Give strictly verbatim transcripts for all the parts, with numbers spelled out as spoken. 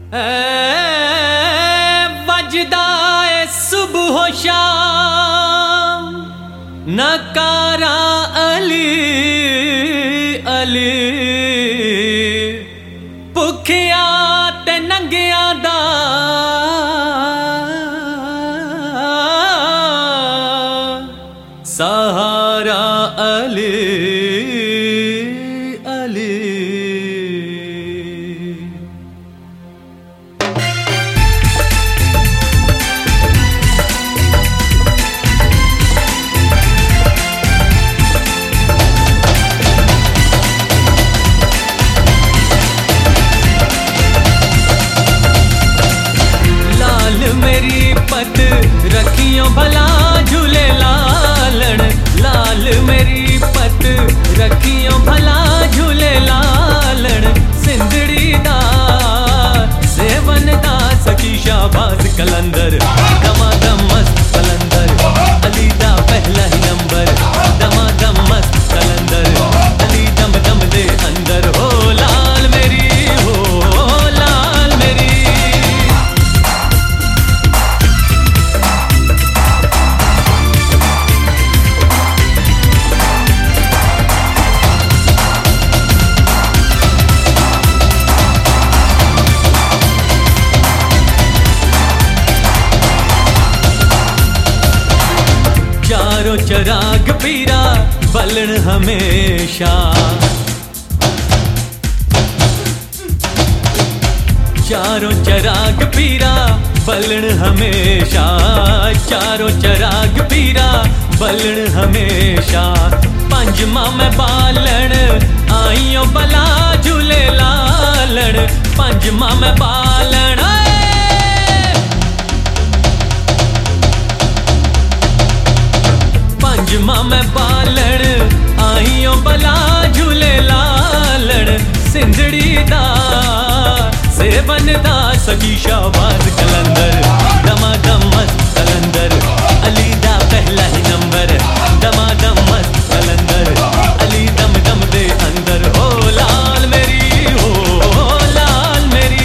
वजदा ए सुबह शाम नकारा अली अली भुखिया ते नंगिया दा सहारा अली अली। मेरी पत रखियों भला झूले लालण, लाल मेरी पत रखियों भला झूले लालण। सिंधड़ी दा सेवन दा सखी शाहबाज कलंदर, दमादम मस्त कलंदर अली दा पहला ही नंबर। दमादम मस्त कलंदर अली दम दम दे अंदर। हो लाल मेरी हो लाल मेरी। चारों चराग पीरा बलन हमेशा, चारों चराग पीरा बलन हमेशा। चारों चराग पीरा बलन हमेशा। पंजमा में बालन आइयो बला झूले लालण। पंजमा में बालन पंजमा में बालण आइयो बला झूले लालण। सिंधड़ी दा सेवन दा सखी शाहबाज कलंदर, दमादम मस्त कलंदर अली दा पहला ही नंबर। दमादम मस्त कलंदर अली दम दम दे अंदर। हो लाल मेरी हो लाल मेरी।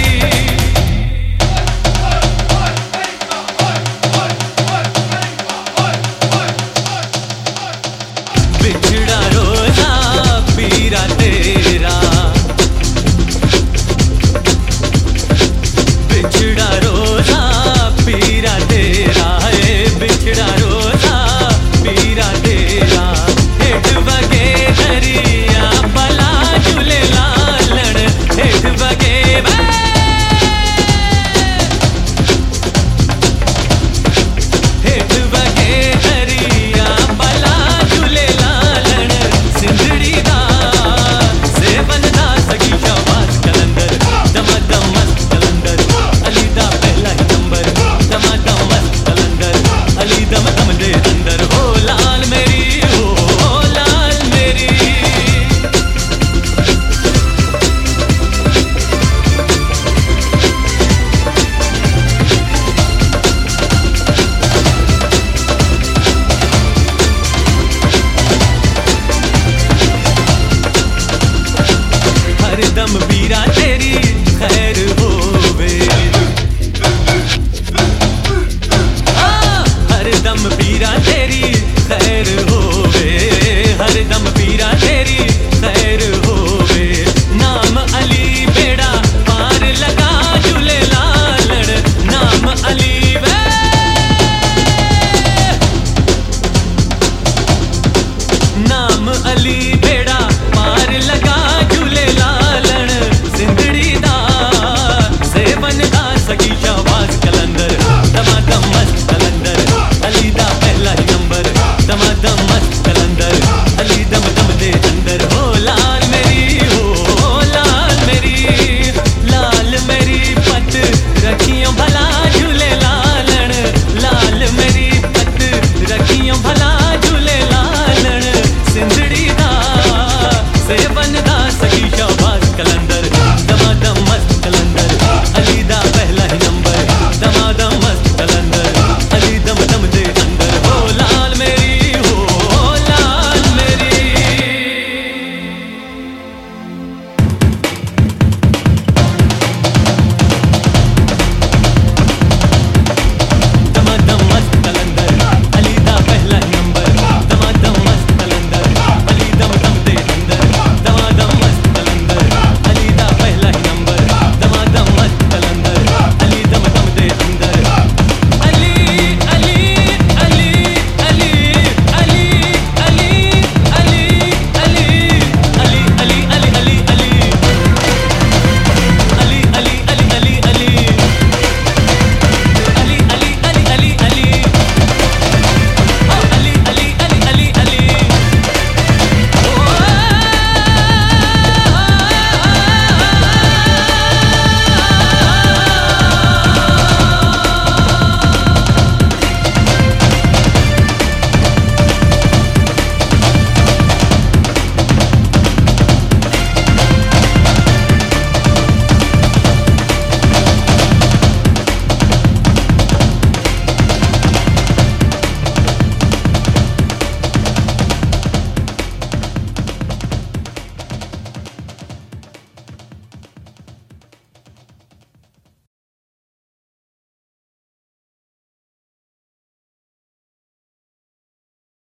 बिछड़ा रोजा पीरा तेरा, बिछड़ा रोजा पीरा तेरा है। बिछड़ा रोजा पीरा तेरा। हेठ बगे दरिया बला झूले लालण। हेठ बगे हेठ बगे दरिया बला झूले लालण। सिंधड़ी दा सेवन दा सखी शाहबाज कलंदर, दमादम मस्त कलंदर अली दा पहला ही नंबर। दमादम मस्त कलंदर अली दम दम दे अंदर। हो लाल मेरी हो लाल मेरी। हरदम बीरा तेरी खैर